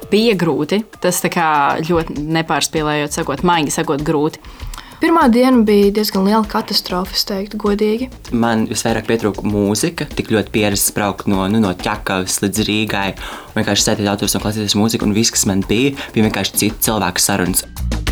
Bija grūti, tas tā kā ļoti nepārspīlējot sakot, maigi sakot grūti. Pirmā diena bija diezgan liela katastrofa, es teiktu, godīgi. Man visvairāk pietrūka mūzika, tik ļoti pierasts braukt no Ķekavas līdz Rīgai, un vienkārši sēdēt autobusā un klausīties mūziku, un viss, kas man bija vienkārši citu cilvēku sarunas.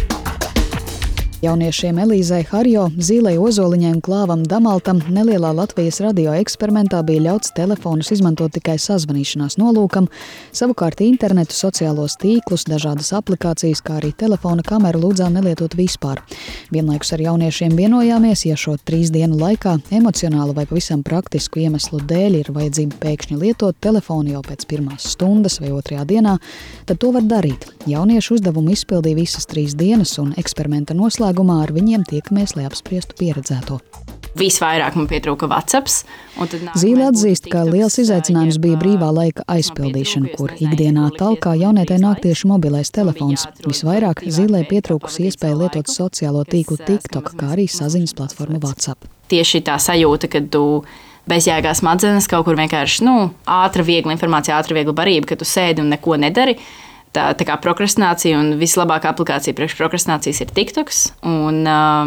Jauniešiem Elīzei Harjo, Zīlei Ozoliņai un Klāvam Damaltam nelielā Latvijas radio eksperimentā bija ļauts telefonus izmantot tikai sazvanīšanās nolūkam, savukārt internetu, sociālos tīklus, dažādas aplikācijas, kā arī telefona kameru lūdzām nelietot vispār. Vienlaikus ar jauniešiem vienojāmies, ja šo 3 dienu laikā emocionālu vai pavisam praktisku iemeslu dēļ ir vajadzība pēkšņi lietot telefonu jau pēc 1. stundas vai 2. dienā, tad to var darīt. Jauniešu uzdevumu izpildīja visas 3 dienas un eksperimenta noslēgumā ar viņiem tiekamies, lai apspriestu pieredzēto. Visvairāk man pietrūka WhatsApps. Zīle atzīst, ka liels izaicinājums bija brīvā laika aizpildīšana, kur ikdienā talkā jaunietei nāk tieši mobilais telefons. Visvairāk Zīlei pietrūkusi iespēja lietot sociālo tīklu TikTok, kā arī saziņas platformu WhatsApp. Tieši tā sajūta, kad tu bezjēgā smadzenes kaut kur vienkārši ātra, viegla informācija, ātra, viegla barība, ka tu sēdi un neko nedari. Tā kā prokrastinācija un vislabākā aplikācija priekš prokrastinācijas ir TikToks. Un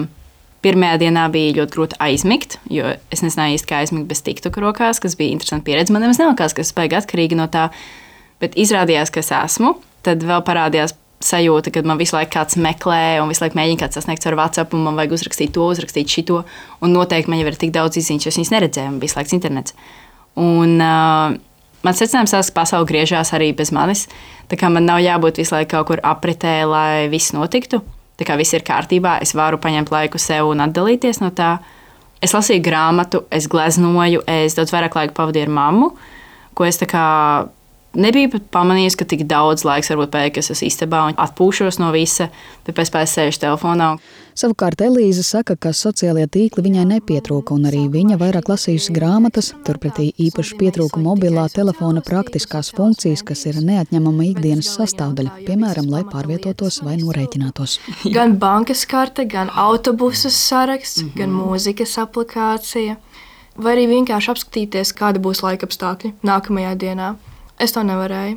pirmajā dienā bija ļoti grūti aizmigt, jo es nezināju īsti, kā aizmigt bez TikToka rokās, kas bija interesanti pieredze. Man nemaz nelikās, ka es baigi atkarīgi no tā, bet izrādījās, ka es esmu. Tad vēl parādījās sajūta, kad man visu laiku kāds meklē un visu laiku mēģina kāds sasniegt ar WhatsApp, un man vajag uzrakstīt to, uzrakstīt šito. Un noteikti man jau ir tik daudz izziņas, jo es viņas neredzēju, un visu laiku internets. Un mans secinājums tas, ka pasaule griežās arī bez manis. Tā kā man nav jābūt visu laiku kaut kur apritē, lai viss notiktu. Tā kā viss ir kārtībā, es varu paņemt laiku sev un atdalīties no tā. Es lasīju grāmatu, es gleznoju, es daudz vairāk laika pavadīju ar mammu, ko es tā kā nebiju pat pamanījusi, ka tik daudz laiks varbūt pēc, ka es esmu istabā un atpūšos no visa, bet pēc sēžu telefonā. Savukārt Elīze saka, ka sociālie tīkli viņai nepietrūka, un arī viņa vairāk lasījusi grāmatas, turpretī īpaši pietrūka mobilā telefona praktiskās funkcijas, kas ir neatņemama ikdienas sastāvdaļa, piemēram, lai pārvietotos vai norēķinātos. Gan bankas karte, gan autobuses saraksts, gan mūzikas aplikācija, vai arī vienkārši apskatīties, kāda būs laikapstākļi nākamajā dienā. Es to nevarēju.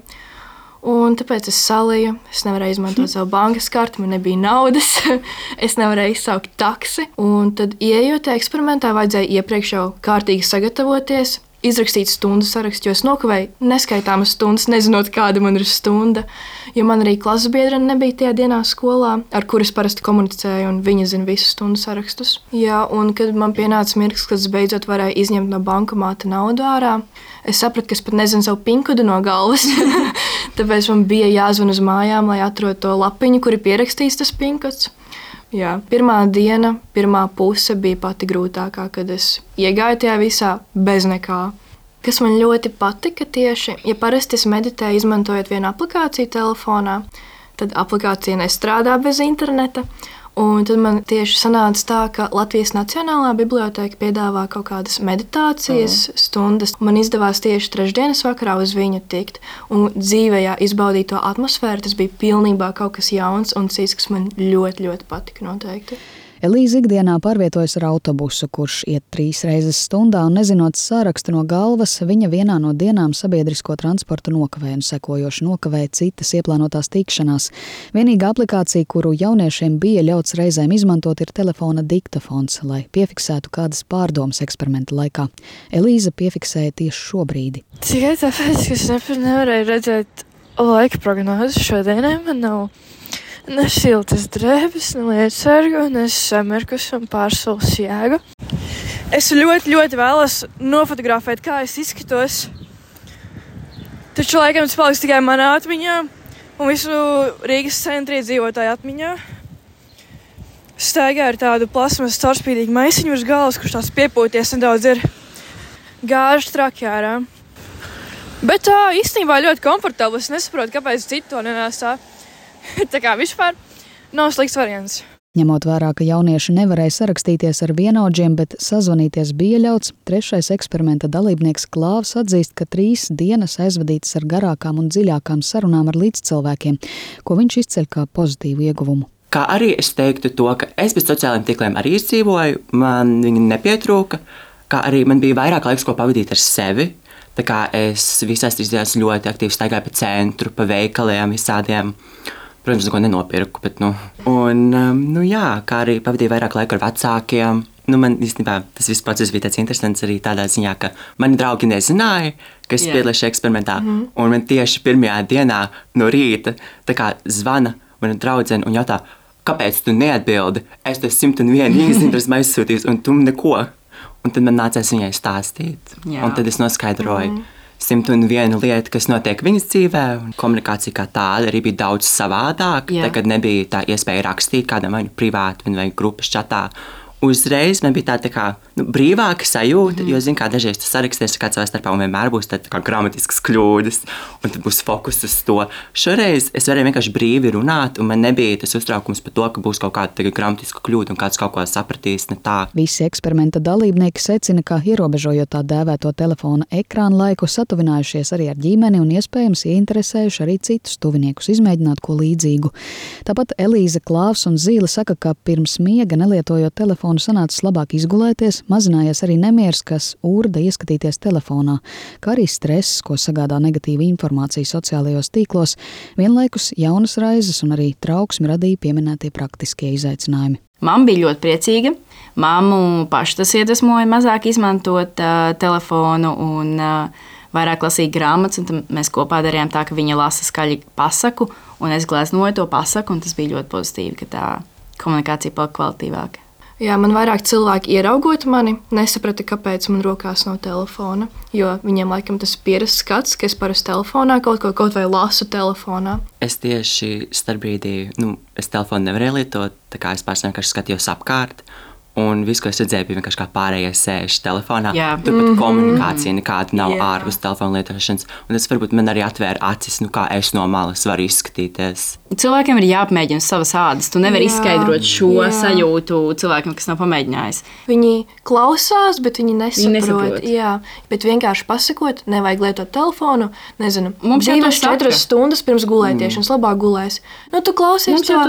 Un tāpēc es salīju, es nevarēju izmantot savu bankas karti, man nebija naudas, es nevarēju izsaukt taksi. Un tad, ieejot eksperimentā, vajadzēja iepriekš jau kārtīgi sagatavoties, izrakstīt stundu sarakstu, jo es nokavēju neskaitāmas stundas, nezinot, kāda man ir stunda. Jo man arī klases biedrene nebija tajā dienā skolā, ar kuras parasti komunicēju, un viņa zina visus stundu sarakstus. Jā, un kad man pienāca mirklis, kad es beidzot varēju izņemt no bankomāta naudu ārā, es sapratu, ka es pat nezinu savu pinkodu no galvas. Tāpēc man bija jāzvan uz mājām, lai atrodu to lapiņu, kur ir pierakstīts tas pinkods. Jā, pirmā diena, pirmā puse bija pati grūtākā, kad es iegāju tajā visā bez nekā. Kas man ļoti patika tieši, ja parasti es meditēju izmantojot vienu aplikāciju telefonā, tad aplikācija nestrādā bez interneta. Un tad man tieši sanāca tā, ka Latvijas Nacionālā bibliotēka piedāvā kaut kādas meditācijas stundas. Man izdevās tieši trešdienas vakarā uz viņu tikt. Un dzīvējā izbaudīt to atmosfēru, tas bija pilnībā kaut kas jauns un cits, kas man ļoti, ļoti patika noteikti. Elīze ikdienā pārvietojas ar autobusu, kurš iet 3 reizes stundā, un nezinot sārakstu no galvas, viņa vienā no dienām sabiedrisko transportu nokavēja un sekojoši nokavēja citas ieplānotās tikšanās. Vienīgā aplikācija, kuru jauniešiem bija ļauts reizēm izmantot, ir telefona diktafons, lai piefiksētu kādas pārdomas eksperimenta laikā. Elīze piefiksēja tieši šo brīdi. Tikai tāpēc, ka es nevarēju redzēt laika prognozi šodienai, man nav ne siltas drēbes, ne lietsargu, ne samirkus un pārsaules jēgu. Es ļoti, ļoti vēlos nofotografēt, kā es izskatos. Taču laikam tas paliks tikai manā atmiņā un visu Rīgas centrī dzīvotāju atmiņā. Staigā ar tādu plasmas caurspīdīgu maisiņu uz galvas, kurš tās piepūties nedaudz ir gāžu traki ārā. Bet tā īstenībā ļoti komfortabli. Es nesaprotu, kāpēc citi to nenēsā. Tā kā vispār nav slikts variants. Ņemot vērā, ka jaunieši nevarēja sarakstīties ar vienaudžiem, bet sazvanīties bija ļauts, 3. eksperimenta dalībnieks Klāvs atzīst, ka 3 dienas aizvadītas ar garākām un dziļākām sarunām ar līdzcilvēkiem, ko viņš izceļ kā pozitīvu ieguvumu. Kā arī es teiktu to, ka es bez sociālajiem tīkliem arī izdzīvoju, man viņi nepietrūka, kā arī man bija vairāk laiks, ko pavadīt ar sevi. Tā kā es visās 3 dienās ļoti aktīvi staigāju pa centru, pa veikaliem visādiem. Protams, neko nenopirku, bet, jā, kā arī pavadīju vairāk laika ar vecākiem. Man īstenībā tas viss process bija tāds interesants arī tādā ziņā, ka mani draugi nezināja, ka es piedalījos šajā eksperimentā. Un man tieši pirmajā dienā no rīta tā kā zvana mana draudzene un jautā, kāpēc tu neatbildi? Es to 101 īziņu esmu aizsūtījis un tu neko. Un tad man nācās viņai stāstīt. Un tad es noskaidroju 101 lieta, kas notiek viņas dzīvē. Un komunikācija kā tāda arī bija daudz savādāka. Tagad nebija tā iespēja rakstīt kādam vai privāti vai grupas čatā. Uzreiz man bija tā kā brīvāka sajūta, jo, zin kā, dažreiz tu saraksties kāds savā starpā un vienmēr būs tā kā gramatiskas kļūdas, un tad būs fokus uz to. Šoreiz es varēju vienkārši brīvi runāt, un man nebija tas uztraukums par to, ka būs kaut kāda gramatiska kļūda un kāds kaut ko sapratīs ne tā. Visi eksperimenta dalībnieki secina, ka ierobežojot tā dēvēto telefona ekrāna laiku, satuvinājušies arī ar ģimeni un iespējams ieinteresējuši arī citus tuviniekus izmēģināt ko līdzīgu. Tāpat Elīze, Klāvs un Zīle saka, ka pirms miega nelietojot telefonu sanācis labāk izgulēties, mazinājies arī nemieris, kas urda ieskatīties telefonā, kā arī stress, ko sagādā negatīva informācija sociālajos tīklos, vienlaikus jaunas raizes un arī trauksmi radīja pieminētie praktiskie izaicinājumi. Mamma bija ļoti priecīga. Mammu paši tas iedvesmoja mazāk izmantot telefonu un vairāk lasīt grāmatas, un mēs kopā darījām tā, ka viņa lasa skaļi pasaku, un es gleznoju to pasaku, un tas bija ļoti pozitīvi, ka tā komunikācija palika kvalitīvāka. Jā, man vairāk cilvēki ieraugot mani, nesaprata, kāpēc man rokās nav telefona, jo viņiem laikam tas ir pierasts skats, ka es parasti telefonā kaut vai lasu telefonā. Es tieši starp brīdī, es telefonu nevarēju lietot, tā kā es pārsvarā vienkārši skatījos apkārt, un viss, ko es redzēju, bija vienkārši kā pārējais sēž telefonā. Turpat komunikācija nekāda nav ārpus telefona lietošanas, un tas varbūt man arī atvēra acis, kā es no malas varu izskatīties. Cilvēkiem ir jāpamēģina savas ādas. Tu nevari izskaidrot šo sajūtu cilvēkam, kas nav pamēģinājis. Viņi klausās, bet viņi nesaprot. Jā, bet vienkārši pasakot, nevajag lietot telefonu, nezinu, 2-4 stundas pirms gulētiešanas, labāk gulēs. Tu klausies to.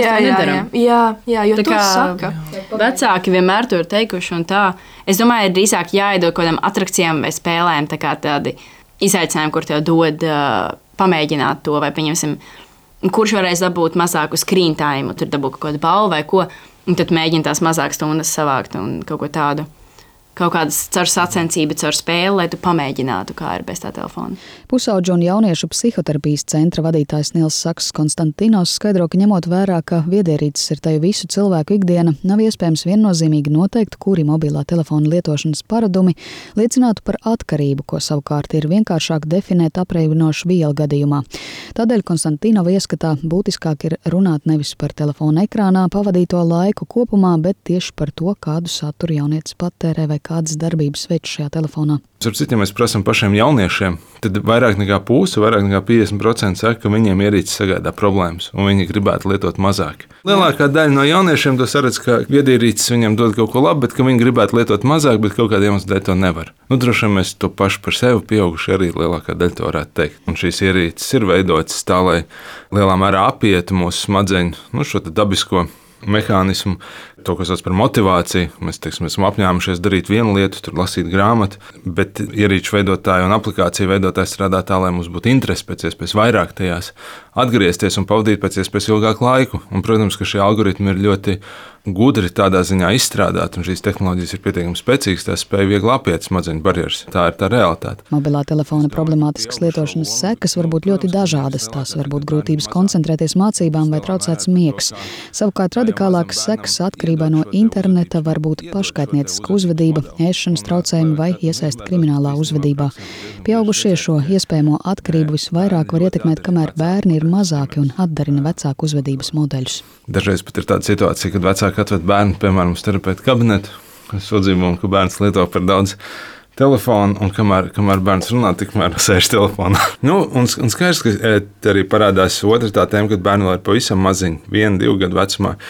Jā, jo to saka. Vecāki vienmēr to ir teikuši, un tā. Es domāju, ir drīzāk jāiedod kaut kādām atrakcijām vai spēlēm, tā kā tādi izaicinājumi, kur tev dod pamēģināt to, vai pieņemsim, kurš varēs dabūt mazāku screen time, tur dabūt kaut kādu balvu vai ko, un tad mēģina tās mazākas stundas savākt un kaut ko tādu. Kaut kādas caur sacensību, caur spēli, lai tu pamēģinātu, kā ir bez tā telefona. Pusauģu un jauniešu psihoterapijas centra vadītājs Nils Saks Konstantinos skaidro, ka ņemot vērā, ka viedierīces ir teju visu cilvēku ikdiena, nav iespējams viennozīmīgi noteikt, kuri mobilā telefona lietošanas paradumi liecinātu par atkarību, ko savukārt ir vienkāršāk definēt apreibinošu vielu gadījumā. Tādēļ Konstantinova ieskatā būtiskāk ir runāt nevis par telefona ekrānā pavadīto laiku kopumā, bet tieši par to, kādu saturu jaunietis patērē vai kādas darbības veic šajā telefonā. Ar citiem mēs prasām pašiem jauniešiem, tad vairāk nekā puse, vairāk nekā 50% saka, ka viņiem ierīces sagādā problēmas un viņi gribētu lietot mazāk. Lielākā daļa no jauniešiem to saredz, ka viedierīces viņiem dod kaut ko labu, bet ka viņi gribētu lietot mazāk, bet kaut kādiem dēļ to nevar. Droši vien mēs to pašu par sevi pieauguši arī lielākā daļa to varētu teikt. Un šīs ierīces ir veidotas tā, lai lielā mērā apietu mūsu smadzeņu, šo dabisko mehānismu, to, ko sauc par motivāciju. Mēs esam apņēmušies darīt vienu lietu, tur lasīt grāmatu, bet ierīču veidotāji un aplikāciju veidotāji strādā tā, lai mums būtu interesi pēc iespējas vairāk tajās atgriezties un pavadīt pēc iespējas ilgāku laiku. Un, protams, ka šie algoritmi ir ļoti gudri tādā ziņā izstrādāti, un šīs tehnoloģijas ir pietiekami spēcīgas, tās spēj viegli apiet smadzeņu barjeras. Tā ir tā realitāte. Mobilā telefona problemātiskas lietošanas sekas var būt ļoti dažādas. Tās var būt grūtības koncentrēties mācībām vai traucēts miegs. Savukārt radikālākas sekas atkarībā no interneta var būt paškaitnieciska uzvedība, ēšanas traucējumi vai iesaist kriminālā uzvedībā. Pieaugušie šo iespējamo atkarību visvairāk var ietekmēt, kamēr bērni ir mazāki un atdarina vecāku uzvedības modeļus. Dažreiz pat ir tāda situācija, kad vecāki atved bērnu, piemēram, uz terapeitu kabinetu, sūdzību, ka bērns lieto par daudz telefonu, un kamēr bērns runā, tikmēr sēž telefonā. Un skaidrs, ka arī parādās otra tā tēma, kad bērni vēl ir pavisam maziņi, 1-2 gadu vecumā,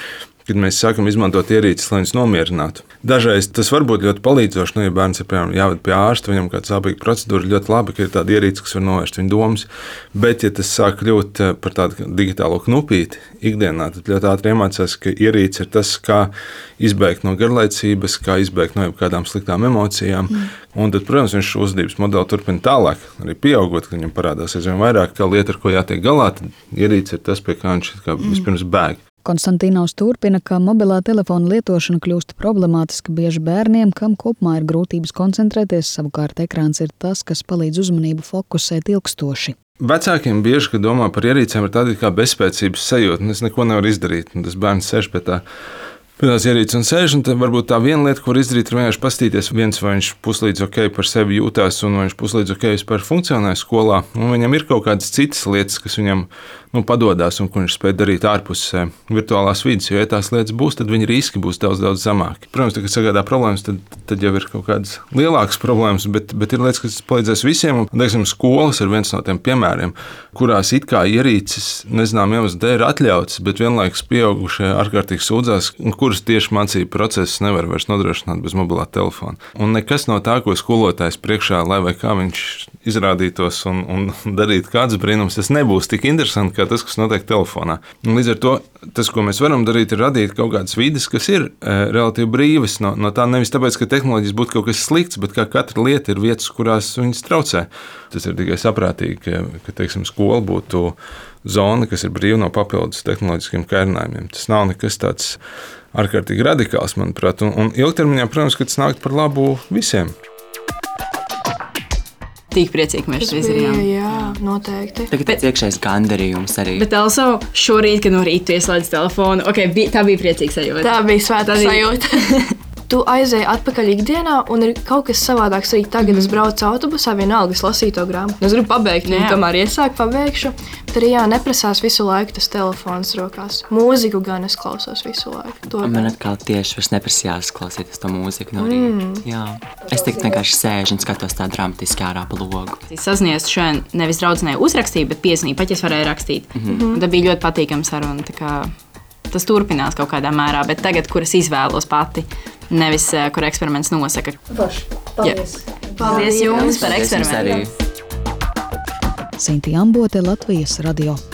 kad mēs sākam izmantot ierīces, lai viņus nomierinātu. Dažreiz tas var būt ļoti palīdzoši, ja bērns ir piemēram jāved pie ārsta, viņam kāda sāpīga procedūra, ļoti labi, ka ir tāda ierīce, kas var novērst viņa domas. Bet, ja tas sāk kļūt par tādu digitālo knupīti ikdienā, tad ļoti ātri iemācās, ka ierīce ir tas, kā izbēgt no garlaicības, kā izbēgt no kādām sliktām emocijām. Un tad, protams, viņš šo uzvedības modeli turpina tālāk, arī pieaugot, kad viņam parādās aizvien vairāk kā lieta, ar ko jātiek galā, tad ierīce ir tas, pie kā viņš vispirms bēg. Konstantīnos turpina, ka mobilā telefona lietošana kļūst problemātiska bieži bērniem, kam kopumā ir grūtības koncentrēties, savukārt ekrāns ir tas, kas palīdz uzmanību fokusēt ilgstoši. Vecākiem bieži, kad domā par ierīcēm, ir tāda kā bezspēcības sajūta, un es neko nevaru izdarīt, un tas bērns sēž pie tās ierīces un sēž, un tad varbūt tā viena lieta, ko var izdarīt, ir vienkārši paskatīties viens, vai viņš puslīdz ok par sevi jūtās, un vai viņš puslīdz ok vispār funkcionē skolā, un viņam ir kaut kādas citas lietas, kas viņam padodās, un ko viņš spēj darīt ārpus virtuālās vidas, jo, ja tās lietas būs, tad viņa riski būs daudz, daudz zemāki. Protams, kad sagādā problēmas, tad jau ir kaut kādas lielākas problēmas, bet ir lietas, kas palīdzēs visiem, un, teiksim, skolas ir viens no tiem piemēriem, kurās it kā ierīces, nezinām, iemeslu dēļ ir atļautas, bet vienlaikus pieaugušie ārkārtīgi sūdzās, kuras tieši mācību procesus nevar vairs nodrošināt bez mobilā telefona. Un nekas no tā, ko skolotājs priekšā, lai vai kā viņš izrādītos un darītu kāds brīnums, tas nebūs tik interesanti, kā tas, kas notiek telefonā. Un līdz ar to tas, ko mēs varam darīt, ir radīt kaut kādas vides, kas ir relatīvi brīvas no tā, nevis tāpēc, ka tehnoloģijas būtu kaut kas slikts, bet kā katra lieta ir vietas, kurās viņas traucē. Tas ir tikai saprātīgi, ka teiksim, skola būtu zona, kas ir brīva no papildus tehnoloģiskiem kārinājumiem. Tas nav nekas tāds ārkārtīgi radikāls, manuprāt, un ilgtermiņā, protams, ka tas nāk par labu visiem. Tik priecīgi mēs to izdarījām. Jā, noteikti. Tagad ir iekšējais gandarījums arī. Bet also šorīt, kad no rīta ieslēdz telefonu, tā bija priecīga sajūta. Tā bija svēta sajūta. Tu aizēji atpakaļ ikdienā, un ir kaut kas savādāks. Arī tagad es braucu autobusā, vienalga es lasīju to grāmatu. Es gribu pabeigt, un kamēr iesāku, pabeigšu. Tad arī neprasās visu laiku tas telefons rokās. Mūziku gan es klausos visu laiku. Man atkal tieši vairs neprasījās klausīties to mūziku no rīta. Jā. Es tik vienkārši sēžu un skatos tā dramatiski ārā pa logu. Sazinies šodien nevis draudzenei uzrakstīju, bet piezinīju, pat ja es varēju rakstīt. Tā bija ļoti patīkama saruna. Tas turpinās kaut kādā mērā, bet tagad, kuras izvēlos pati, nevis kur eksperiments nosaka. Paldies! Paldies jums par eksperimentu! Sinti Ambote, Latvijas radio.